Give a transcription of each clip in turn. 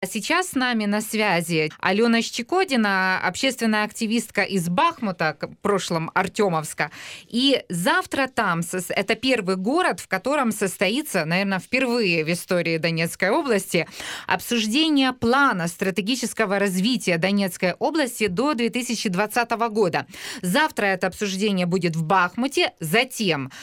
Сейчас с нами на связи Алена Щекодина, общественная активистка из Бахмута, в прошлом Артемовска. И завтра там, это первый город, в котором состоится, наверное, впервые в истории Донецкой области, обсуждение плана стратегического развития Донецкой области до 2020 года. Завтра это обсуждение будет в Бахмуте, затем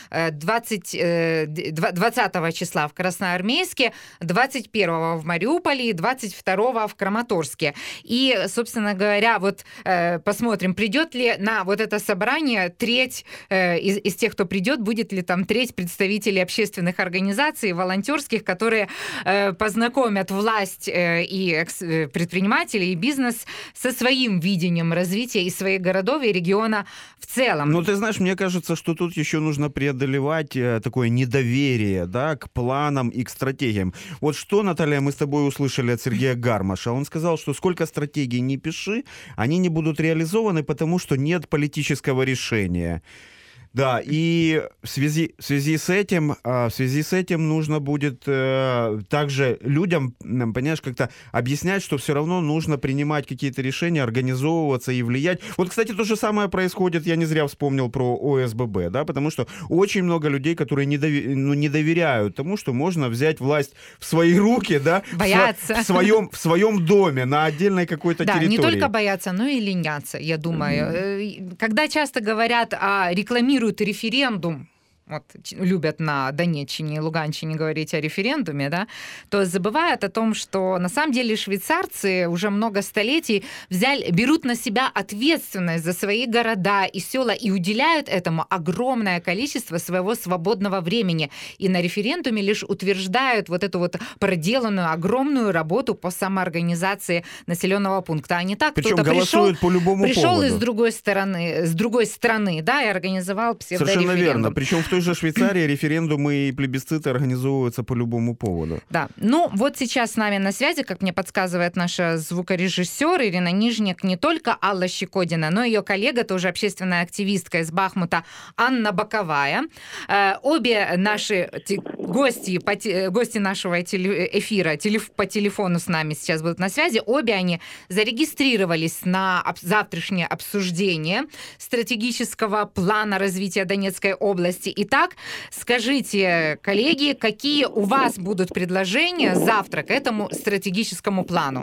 20 числа в Красноармейске, 21 в Мариуполе и 22 в Краматорске. И, собственно говоря, вот посмотрим, придет ли на вот это собрание треть из тех, кто придет, будет ли там треть представителей общественных организаций, волонтерских, которые познакомят власть и предпринимателей, и бизнес со своим видением развития и своих городов, и региона в целом. Ну, ты знаешь, мне кажется, что тут еще нужно преодолевать такое недоверие, да, к планам и к стратегиям. Вот что, Наталья, мы с тобой услышали от Сергея Гармаша. Он сказал, что сколько стратегий не пиши, они не будут реализованы, потому что нет политического решения. Да, и в связи с этим нужно будет также людям, понимаешь, как-то объяснять, что все равно нужно принимать какие-то решения, организовываться и влиять. Вот, кстати, то же самое происходит, я не зря вспомнил про ОСББ, да, потому что очень много людей, которые не доверяют тому, что можно взять власть в свои руки, да, боятся. В своем доме, на отдельной какой-то территории. Да, не только боятся, но и ленятся, я думаю. Когда часто говорят о рекламируют референдум, вот, любят на Донеччине и Луганщине говорить о референдуме, да, то забывают о том, что на самом деле швейцарцы уже много столетий берут на себя ответственность за свои города и села и уделяют этому огромное количество своего свободного времени. И на референдуме лишь утверждают вот эту вот проделанную огромную работу по самоорганизации населенного пункта. А не так, причем кто-то голосуют по любому пришел поводу. из другой страны, да, и организовал псевдореферендум. Совершенно верно. Причем в той же Швейцарии референдумы и плебисциты организовываются по любому поводу. Да. Ну, вот сейчас с нами на связи, как мне подсказывает наша звукорежиссер Ирина Нижник, не только Алла Щекодина, но и ее коллега, тоже общественная активистка из Бахмута, Анна Боковая. Обе наши гости нашего эфира по телефону с нами сейчас будут на связи. Обе они зарегистрировались на завтрашнее обсуждение стратегического плана развития Донецкой области. Итак, скажите, коллеги, какие у вас будут предложения завтра к этому стратегическому плану?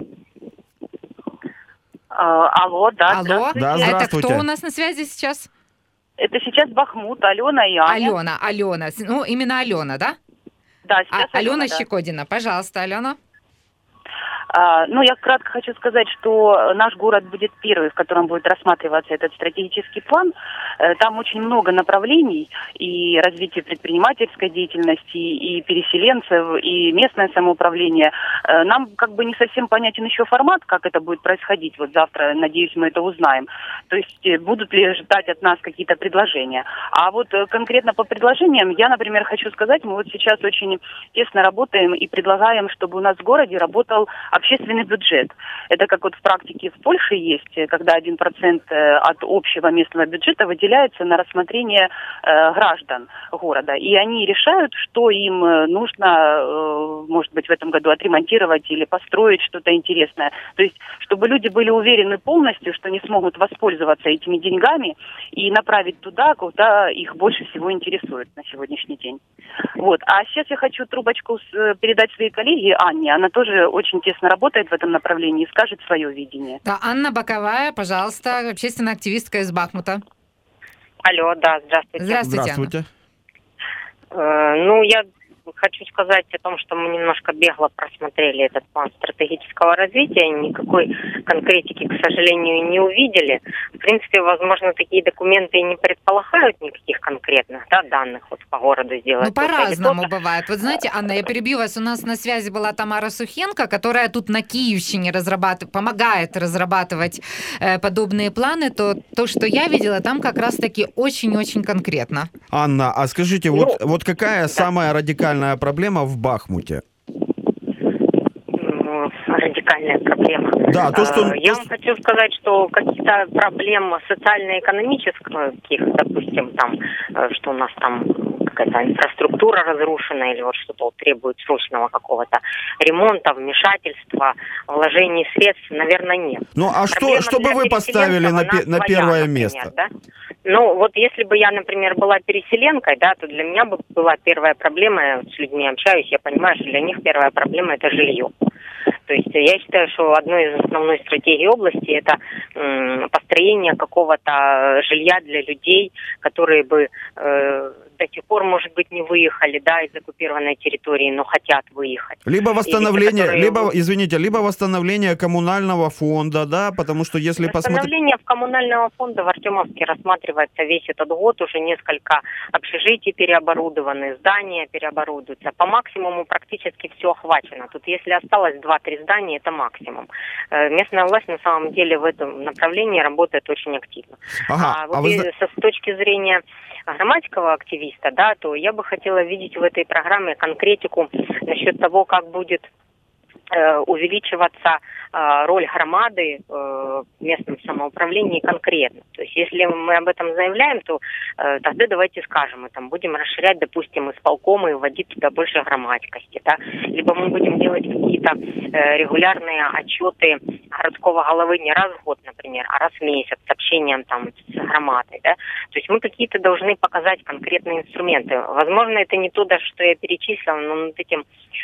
Алло, да, Алло, здравствуйте. Да, это здравствуйте. кто у нас на связи сейчас? Это сейчас Бахмут, Алена и Аня. Алена. Ну, именно Алена, да? Да, сейчас Алена да. Щекодина. Пожалуйста, Алена. Ну, я кратко хочу сказать, что наш город будет первый, в котором будет рассматриваться этот стратегический план. Там очень много направлений, и развитие предпринимательской деятельности, и переселенцев, и местное самоуправление. Нам как бы не совсем понятен еще формат, как это будет происходить. Вот завтра, надеюсь, мы это узнаем. То есть будут ли ждать от нас какие-то предложения. А вот конкретно по предложениям, я, например, хочу сказать, мы вот сейчас очень тесно работаем и предлагаем, чтобы у нас в городе работал общественный бюджет. Это как вот в практике в Польше есть, когда 1% от общего местного бюджета выделяется на рассмотрение граждан города. И они решают, что им нужно, может быть, в этом году отремонтировать или построить что-то интересное. То есть, чтобы люди были уверены полностью, что они смогут воспользоваться этими деньгами и направить туда, куда их больше всего интересует на сегодняшний день. Вот. А сейчас я хочу трубочку передать своей коллеге Анне. Она тоже очень тесно работает в этом направлении и скажет свое видение. Да, Анна Боковая, пожалуйста, общественная активистка из Бахмута. Алло, да, здравствуйте. Здравствуйте. Ну, я хочу сказать о том, что мы немножко бегло просмотрели этот план стратегического развития, никакой конкретики, к сожалению, не увидели. В принципе, возможно, такие документы и не предполагают никаких конкретных данных вот по городу сделать. Ну, по-разному бывает. Вот знаете, Анна, я перебью вас. У нас на связи была Тамара Сухенко, которая тут на Киевщине помогает разрабатывать подобные планы. То, что я видела, там как раз-таки очень-очень конкретно. Анна, а скажите, вот какая самая радикальная проблема в Бахмуте? Радикальная проблема. Да, Я вам хочу сказать, что каких-то проблем социально-экономических, допустим, там, что у нас там какая-то инфраструктура разрушена или вот что-то вот требует срочного какого-то ремонта, вмешательства, вложений средств, наверное, нет. Ну, а что бы вы поставили на первое место? Да? Ну, вот если бы я, например, была переселенкой, да, то для меня бы была первая проблема, я с людьми общаюсь, я понимаю, что для них первая проблема – это жилье. То есть я считаю, что одной из основной стратегий области – это построение какого-то жилья для людей, которые бы до сих пор, может быть, не выехали, да, из оккупированной территории, но хотят выехать. Либо восстановление, те, либо восстановление коммунального фонда, да, потому что если восстановление коммунального фонда в Артемовске рассматривается весь этот год, уже несколько общежитий переоборудованы, здания переоборудуются. По максимуму практически все охвачено. Тут если осталось 2-3 здания, это максимум. Местная власть на самом деле в этом направлении работает очень активно. С точки зрения громадского активиста, да, то я бы хотела видеть в этой программе конкретику насчет того, как будет увеличиваться роль громады в местном самоуправлении конкретно. То есть если мы об этом заявляем, то тогда давайте скажем, мы там будем расширять, допустим, исполкомы и вводить туда больше громадскости, да? Либо мы будем делать какие-то регулярные отчеты городского головы не раз в год, например, а раз в месяц с общением там с громадой, да? То есть мы какие-то должны показать конкретные инструменты. Возможно, это не то, даже что я перечислила, но над этим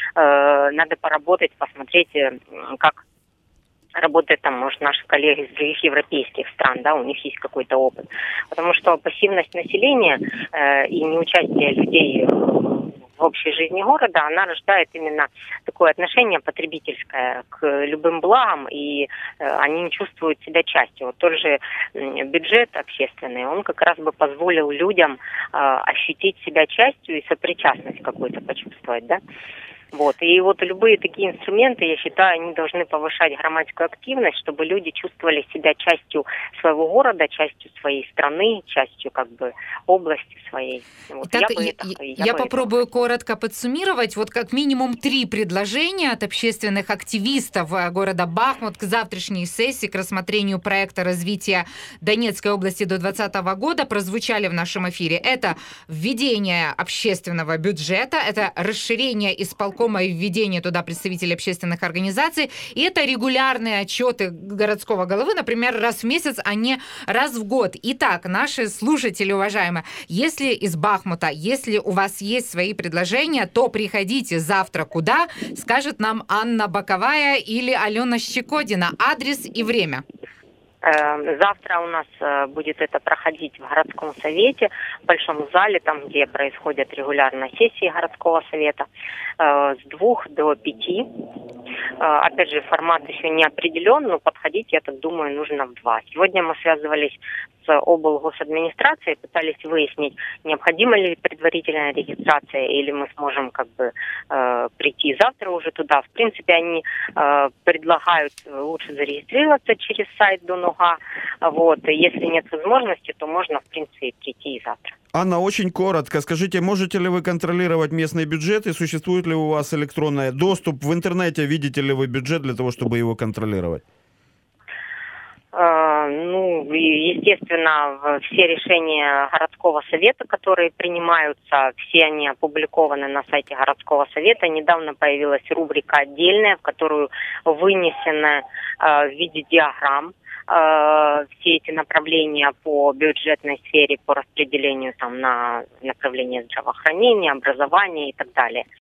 надо поработать, посмотреть, как работают там, может, наши коллеги из других европейских стран, да, у них есть какой-то опыт. Потому что пассивность населения и неучастие людей в общей жизни города, она рождает именно такое отношение потребительское к любым благам, и они не чувствуют себя частью. Вот тот же бюджет общественный, он как раз бы позволил людям ощутить себя частью и сопричастность какую-то почувствовать, да. Вот. И вот любые такие инструменты, я считаю, они должны повышать громадскую активность, чтобы люди чувствовали себя частью своего города, частью своей страны, частью как бы области своей. Вот. Так, я попробую коротко подсуммировать. Вот как минимум 3 предложения от общественных активистов города Бахмут к завтрашней сессии, к рассмотрению проекта развития Донецкой области до 2020 года прозвучали в нашем эфире. Это введение общественного бюджета, это расширение исполкома и введение туда представителей общественных организаций, и это регулярные отчеты городского головы, например, раз в месяц, а не раз в год. Итак, наши слушатели, уважаемые, если из Бахмута, если у вас есть свои предложения, то приходите завтра куда, скажет нам Анна Боковая или Алена Щекодина. Адрес и время. Завтра у нас будет это проходить в городском совете, в большом зале, там, где происходят регулярно сессии городского совета, с 2 до 5. Опять же, формат еще не определен, но подходить, я так думаю, нужно в 2. Сегодня мы связывались с облгосадминистрацией, пытались выяснить, необходима ли предварительная регистрация, или мы сможем как бы прийти завтра уже туда. В принципе, они предлагают лучше зарегистрироваться через сайт Донуга. Вот. Если нет возможности, то можно, в принципе, прийти и завтра. Анна, очень коротко. Скажите, можете ли вы контролировать местный бюджет и существует ли у вас электронный доступ в интернете? Видите ли вы бюджет для того, чтобы его контролировать? Ну, естественно, все решения городского совета, которые принимаются, все они опубликованы на сайте городского совета. Недавно появилась рубрика отдельная, в которую вынесены в виде диаграмм все эти направления по бюджетной сфере, по распределению там на направление здравоохранения, образования и так далее.